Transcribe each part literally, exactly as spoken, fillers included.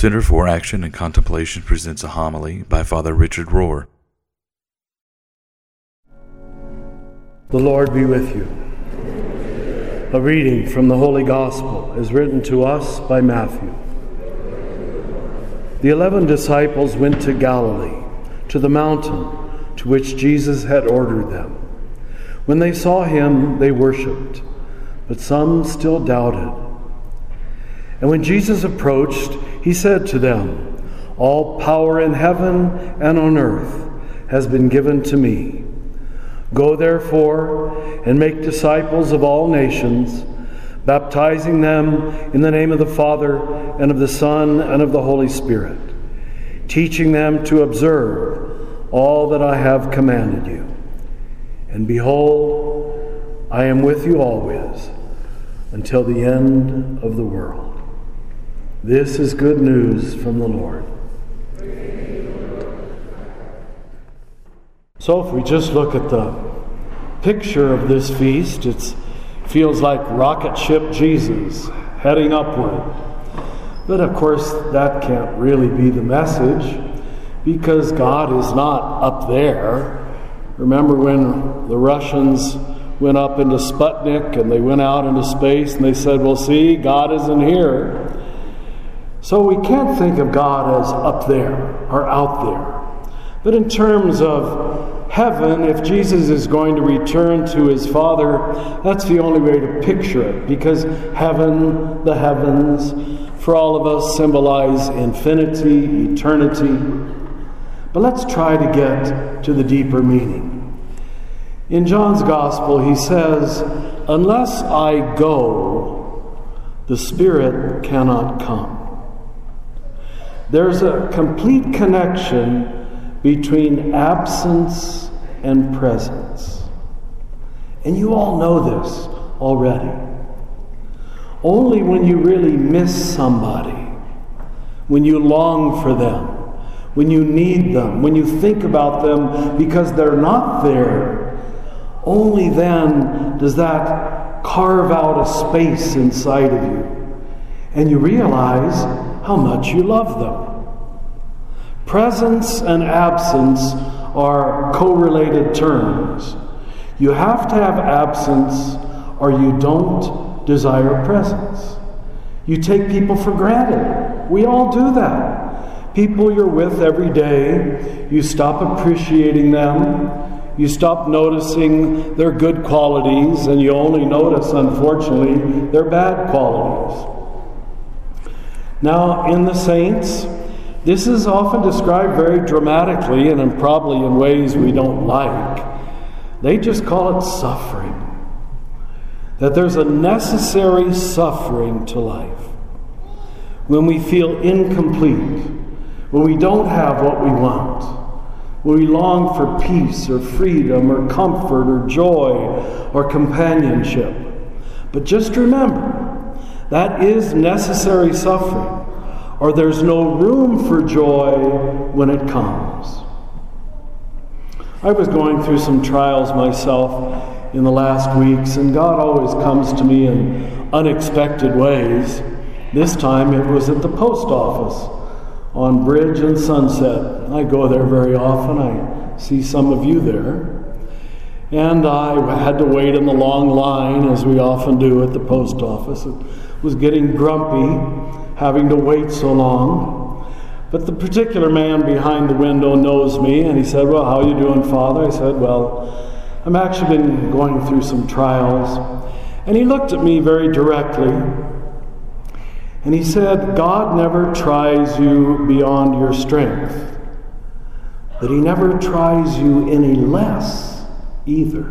Center for Action and Contemplation presents a homily by Father Richard Rohr. The Lord be with you. A reading from the Holy Gospel is written to us by Matthew. The eleven disciples went to Galilee, to the mountain to which Jesus had ordered them. When they saw him, they worshipped, but some still doubted. And when Jesus approached, he said to them, "All power in heaven and on earth has been given to me. Go therefore and make disciples of all nations, baptizing them in the name of the Father and of the Son and of the Holy Spirit, teaching them to observe all that I have commanded you. And behold, I am with you always until the end of the world." This is good news from the Lord. So if we just look at the picture of this feast, it feels like rocket ship Jesus heading upward. But of course, that can't really be the message, because God is not up there. Remember when the Russians went up into Sputnik and they went out into space and they said, well, see, God isn't here. So we can't think of God as up there or out there. But in terms of heaven, if Jesus is going to return to his Father, that's the only way to picture it, because heaven, the heavens, for all of us symbolize infinity, eternity. But let's try to get to the deeper meaning. In John's Gospel, he says, "Unless I go, the Spirit cannot come." There's a complete connection between absence and presence. And you all know this already. Only when you really miss somebody, when you long for them, when you need them, when you think about them because they're not there, only then does that carve out a space inside of you. And you realize how much you love them. Presence and absence are correlated terms. You have to have absence or you don't desire presence. You take people for granted. We all do that. People you're with every day, you stop appreciating them. You stop noticing their good qualities, and you only notice, unfortunately, their bad qualities. Now, in the saints, this is often described very dramatically and in probably in ways we don't like. They just call it suffering. That there's a necessary suffering to life. When we feel incomplete, when we don't have what we want, when we long for peace or freedom or comfort or joy or companionship. But just remember, that is necessary suffering, or there's no room for joy when it comes. I was going through some trials myself in the last weeks, and God always comes to me in unexpected ways. This time it was at the post office on Bridge and Sunset. I go there very often. I see some of you there. And I had to wait in the long line, as we often do at the post office. It was getting grumpy, having to wait so long. But the particular man behind the window knows me, and he said, "Well, how are you doing, Father?" I said, "Well, I'm actually been going through some trials." And he looked at me very directly, and he said, "God never tries you beyond your strength, but he never tries you any less either."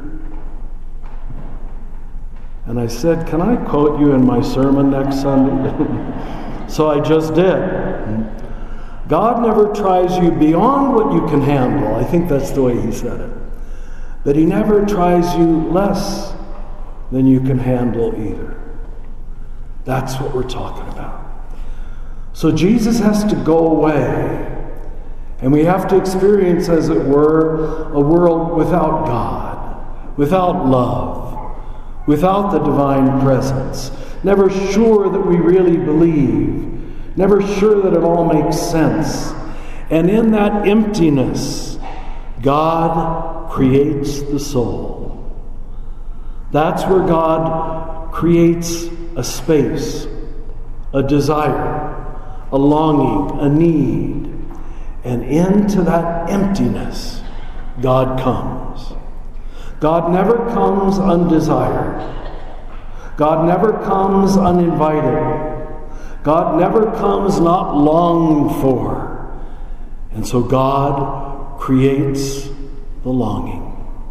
And I said, "Can I quote you in my sermon next Sunday?" So I just did. God never tries you beyond what you can handle. I think that's the way he said it. But he never tries you less than you can handle either. That's what we're talking about. So Jesus has to go away. And we have to experience, as it were, a world without God, without love, without the divine presence, never sure that we really believe, never sure that it all makes sense. And in that emptiness, God creates the soul. That's where God creates a space, a desire, a longing, a need. And into that emptiness, God comes. God never comes undesired. God never comes uninvited. God never comes not longed for. And so God creates the longing.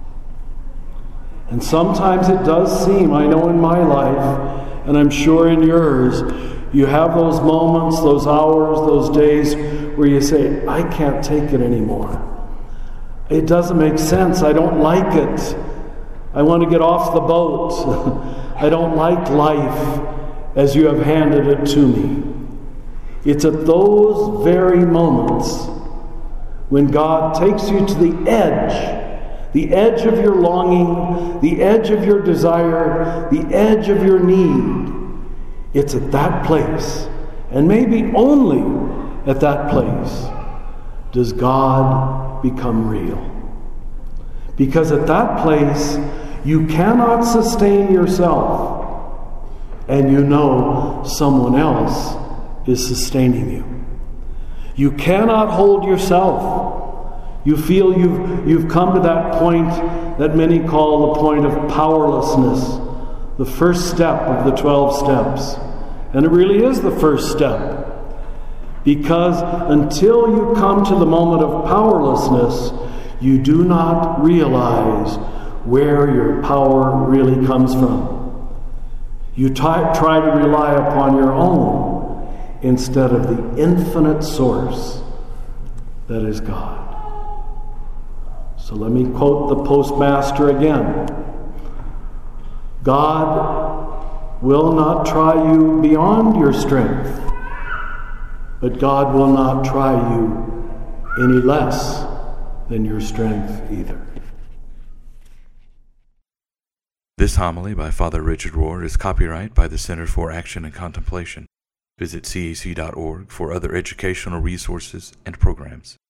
And sometimes it does seem, I know in my life, and I'm sure in yours, you have those moments, those hours, those days where you say, I can't take it anymore. It doesn't make sense. I don't like it. I want to get off the boat. I don't like life as you have handed it to me. It's at those very moments when God takes you to the edge, the edge of your longing, the edge of your desire, the edge of your need. It's at that place, and maybe only at that place, does God become real. Because at that place, you cannot sustain yourself, and you know someone else is sustaining you. You cannot hold yourself. You feel you've, you've come to that point that many call the point of powerlessness, the first step of the twelve steps. And it really is the first step. Because until you come to the moment of powerlessness, you do not realize where your power really comes from. You try, try to rely upon your own instead of the infinite source that is God. So let me quote the postmaster again. God will not try you beyond your strength, but God will not try you any less than your strength either. This homily by Father Richard Rohr is copyright by the Center for Action and Contemplation. Visit C A C dot org for other educational resources and programs.